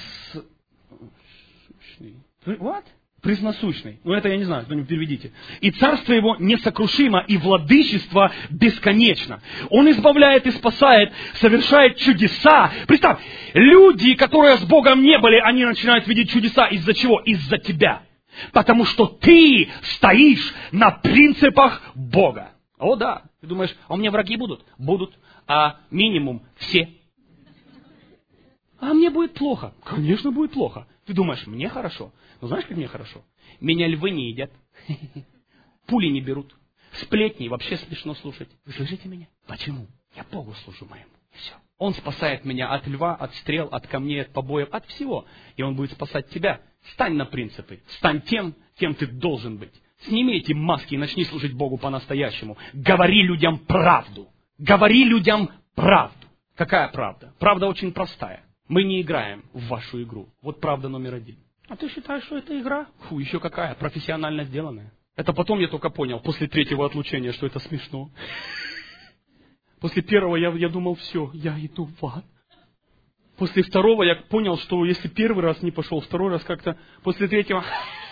What? Пресносущный. Ну, это я не знаю, кто-нибудь переведите. И царство его несокрушимо, и владычество бесконечно. Он избавляет и спасает, совершает чудеса. Представь, люди, которые с Богом не были, они начинают видеть чудеса. Из-за чего? Из-за тебя. Потому что ты стоишь на принципах Бога. О да, ты думаешь, а у меня враги будут? Будут, а минимум все. А мне будет плохо. Конечно, будет плохо. Ты думаешь, мне хорошо. Но знаешь, как мне хорошо? Меня львы не едят. Пули не берут. Сплетни вообще смешно слушать. Вы слышите меня? Почему? Я Богу служу моему. И все. Он спасает меня от льва, от стрел, от камней, от побоев, от всего. И Он будет спасать тебя. Стань на принципы. Стань тем, кем ты должен быть. Сними эти маски и начни служить Богу по-настоящему. Говори людям правду. Говори людям правду. Какая правда? Правда очень простая. Мы не играем в вашу игру. Вот правда номер один. А ты считаешь, что это игра? Фу, еще какая, профессионально сделанная. Это потом я только понял, после третьего отлучения, что это смешно. После первого я, я думал, все, я иду в ад. После второго я понял, что если первый раз не пошел, второй раз как-то, после третьего...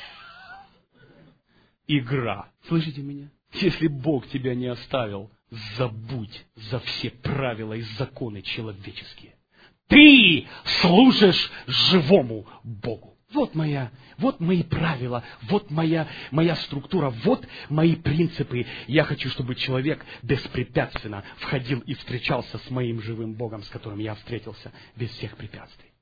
Игра. Слышите меня? Если Бог тебя не оставил, забудь за все правила и законы человеческие. Ты служишь живому Богу. Вот моя, вот мои правила, вот моя, моя структура, вот мои принципы. Я хочу, чтобы человек беспрепятственно входил и встречался с моим живым Богом, с которым я встретился без всех препятствий.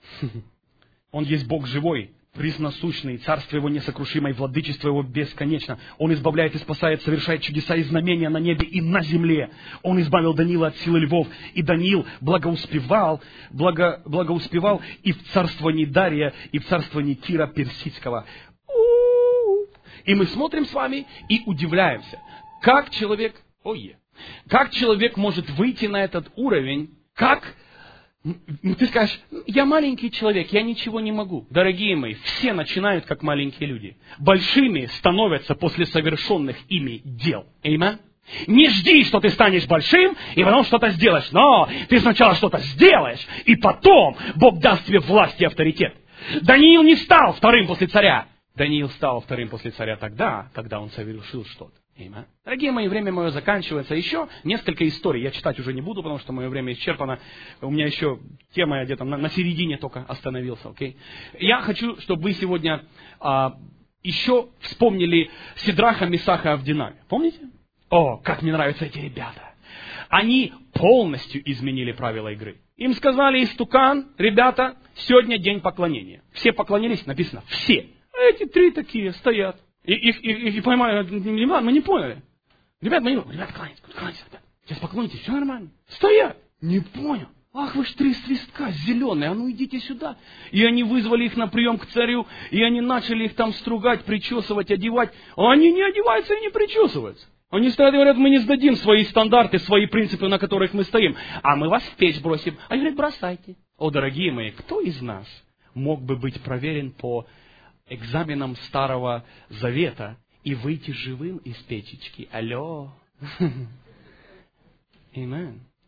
Он есть Бог живой, пресносущный, царство Его несокрушимое, владычество Его бесконечно. Он избавляет и спасает, совершает чудеса и знамения на небе и на земле. Он избавил Даниила от силы львов, и Даниил благоуспевал, благо, благоуспевал и в царствовании Дария, и в царствовании Кира Персидского. У-у-у. И мы смотрим с вами и удивляемся, как человек, ой, как человек может выйти на этот уровень, как... Ты скажешь, я маленький человек, я ничего не могу. Дорогие мои, все начинают как маленькие люди. Большими становятся после совершенных ими дел. Аминь. Не жди, что ты станешь большим, и потом что-то сделаешь. Но ты сначала что-то сделаешь, и потом Бог даст тебе власть и авторитет. Даниил не стал вторым после царя. Даниил стал вторым после царя тогда, когда он совершил что-то. Аминь. Дорогие мои, время мое заканчивается. Еще несколько историй. Я читать уже не буду, потому что мое время исчерпано. У меня еще тема, я где-то на, на середине только остановился. Okay? Я хочу, чтобы вы сегодня а, еще вспомнили Сидраха, Месаха и Авдинага. Помните? О, как мне нравятся эти ребята. Они полностью изменили правила игры. Им сказали, истукан, ребята, сегодня день поклонения. Все поклонились, написано, все. А эти три такие стоят. И их, их, их поймали, ребят, мы не поняли. Ребят, мы не поняли. Ребят, кланяйтесь, кланяйтесь, ребят. Сейчас поклонитесь, все нормально. Стоят. Не понял. Ах, вы ж три свистка зеленые, а ну идите сюда. И они вызвали их на прием к царю, и они начали их там стругать, причесывать, одевать. А они не одеваются и не причесываются. Они стоят и говорят, мы не сдадим свои стандарты, свои принципы, на которых мы стоим. А мы вас в печь бросим. А они говорят, бросайте. О, дорогие мои, кто из нас мог бы быть проверен по экзаменам Старого Завета и выйти живым из печечки? Алло. Аминь.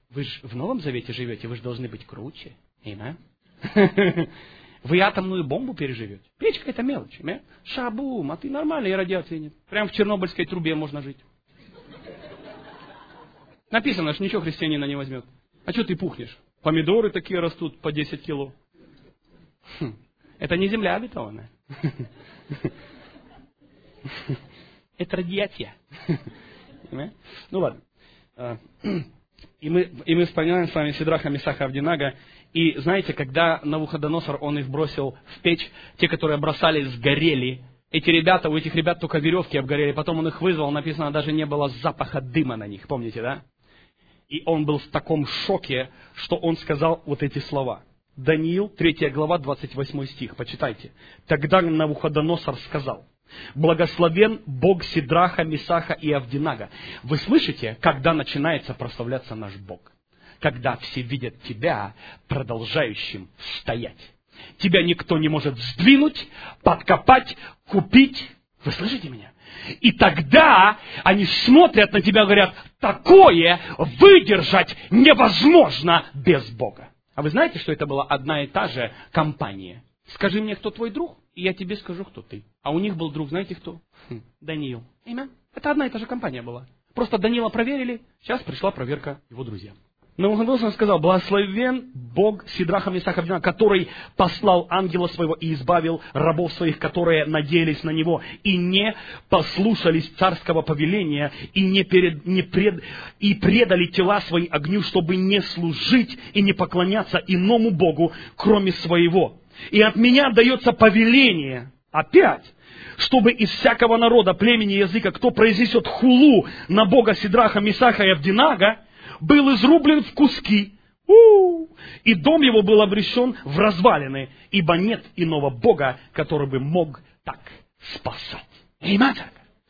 Вы же в Новом Завете живете, вы же должны быть круче. Amen. Вы атомную бомбу переживете. Печка это мелочь. Amen. Шабум, а ты нормальный, и радиации нет. Прям в чернобыльской трубе можно жить. Написано, что ничего христианина не возьмет. А что ты пухнешь? Помидоры такие растут по десять кило. Хм. Это не земля обетованная. Это радиация. Ну ладно. И мы, и мы вспоминаем с вами Сидраха, Месаха, Авдинага. И знаете, когда Навуходоносор, он их бросил в печь, те, которые бросались, сгорели. Эти ребята, у этих ребят только веревки обгорели. Потом он их вызвал, написано, даже не было запаха дыма на них. Помните, да? И он был в таком шоке, что он сказал вот эти слова. Даниил, третья глава, двадцать восьмой стих. Почитайте. Тогда Навуходоносор сказал: «Благословен Бог Сидраха, Месаха и Авдинага». Вы слышите, когда начинается прославляться наш Бог? Когда все видят тебя, продолжающим стоять. Тебя никто не может сдвинуть, подкопать, купить. Вы слышите меня? И тогда они смотрят на тебя и говорят: такое выдержать невозможно без Бога. А вы знаете, что это была одна и та же компания? Скажи мне, кто твой друг, и я тебе скажу, кто ты. А у них был друг, знаете кто? Хм, Даниил. Имя? Это одна и та же компания была. Просто Даниила проверили, сейчас пришла проверка его друзьям. Но Навуходоносор сказал: «Благословен Бог Сидраха, Месаха, Авдинага, который послал ангела своего и избавил рабов своих, которые надеялись на него и не послушались царского повеления и, не перед, не пред, и предали тела свои огню, чтобы не служить и не поклоняться иному Богу, кроме своего. И от меня дается повеление, опять, чтобы из всякого народа, племени, языка, кто произнесет хулу на Бога Сидраха, Месаха и Авдинага, был изрублен в куски, У-у-у, и дом его был обращен в развалины, ибо нет иного Бога, который бы мог так спасать». Понимаете?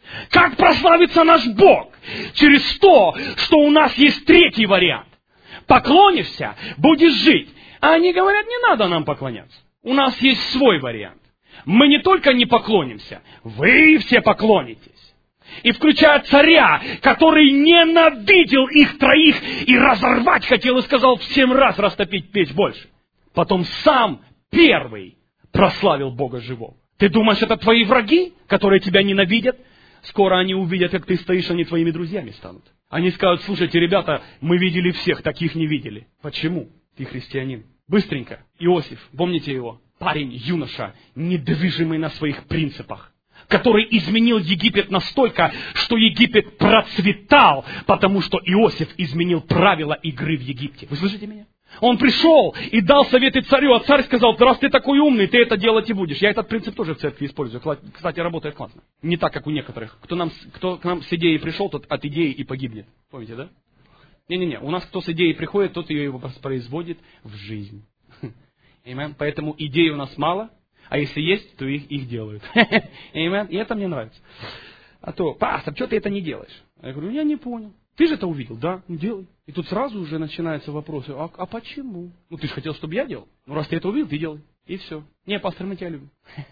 Как прославится наш Бог? Через то, что у нас есть третий вариант. Поклонишься, будешь жить. А они говорят: не надо нам поклоняться. У нас есть свой вариант. Мы не только не поклонимся, вы все поклонитесь. И включая царя, который ненавидел их троих и разорвать хотел, и сказал в семь раз растопить печь больше. Потом сам первый прославил Бога живого. Ты думаешь, это твои враги, которые тебя ненавидят? Скоро они увидят, как ты стоишь, они твоими друзьями станут. Они скажут: слушайте, ребята, мы видели всех, таких не видели. Почему? Ты христианин. Быстренько. Иосиф, помните его? Парень, юноша, недвижимый на своих принципах, который изменил Египет настолько, что Египет процветал, потому что Иосиф изменил правила игры в Египте. Вы слышите меня? Он пришел и дал советы царю, а царь сказал: раз ты такой умный, ты это делать и будешь. Я этот принцип тоже в церкви использую. Кстати, работает классно. Не так, как у некоторых. Кто, нам, кто к нам с идеей пришел, тот от идеи и погибнет. Помните, да? Не-не-не, у нас кто с идеей приходит, тот ее воспроизводит в жизнь. Amen. Поэтому идей у нас мало, а если есть, то их, их делают. Amen. И это мне нравится. А то: пастор, что ты это не делаешь? Я говорю: я не понял. Ты же это увидел? Да, ну делай. И тут сразу уже начинаются вопросы: а, а почему? Ну ты же хотел, чтобы я делал. Ну раз ты это увидел, ты делай. И все. Не, пастор, мы тебя любим.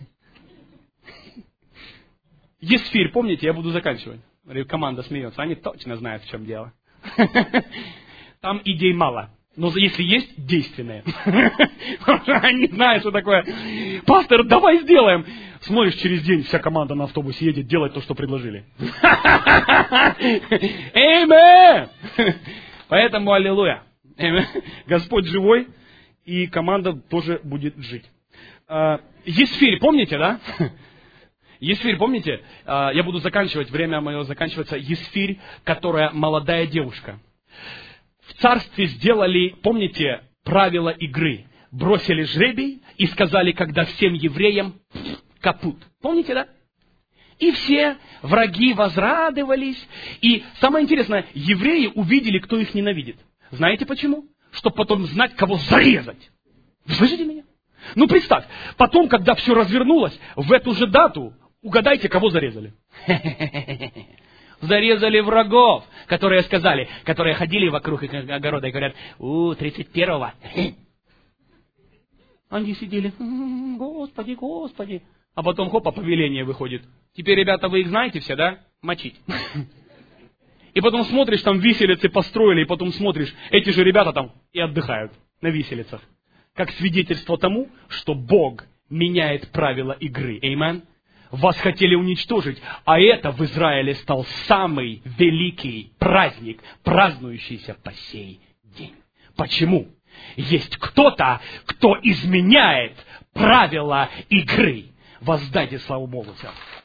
Есфирь, помните, я буду заканчивать. Команда смеется, они точно знают, в чем дело. Там идей мало. Но если есть, действенные. Они знают, что такое. Пастор, давай сделаем. Смотришь, через день вся команда на автобусе едет делать то, что предложили. Аминь. Поэтому аллилуйя. Господь живой, и команда тоже будет жить. Есфирь, помните, да? Есфирь, помните? Я буду заканчивать, время мое заканчивается. Есфирь, которая молодая девушка. В царстве сделали, помните, правила игры. Бросили жребий и сказали, когда всем евреям капут. Помните, да? И все враги возрадовались. И самое интересное, евреи увидели, кто их ненавидит. Знаете почему? Чтобы потом знать, кого зарезать. Вы слышите меня? Ну представь, потом, когда все развернулось, в эту же дату, угадайте, кого зарезали. Зарезали врагов, которые сказали, которые ходили вокруг их огорода и говорят: у, тридцать первого. Они сидели: Господи, Господи. А потом, хопа, повеление выходит. Теперь, ребята, вы их знаете все, да? Мочить. И потом смотришь, там виселицы построили, и потом смотришь, эти же ребята там и отдыхают на виселицах. Как свидетельство тому, что Бог меняет правила игры. Аминь. Вас хотели уничтожить, а это в Израиле стал самый великий праздник, празднующийся по сей день. Почему? Есть кто-то, кто изменяет правила игры. Воздайте славу Богу.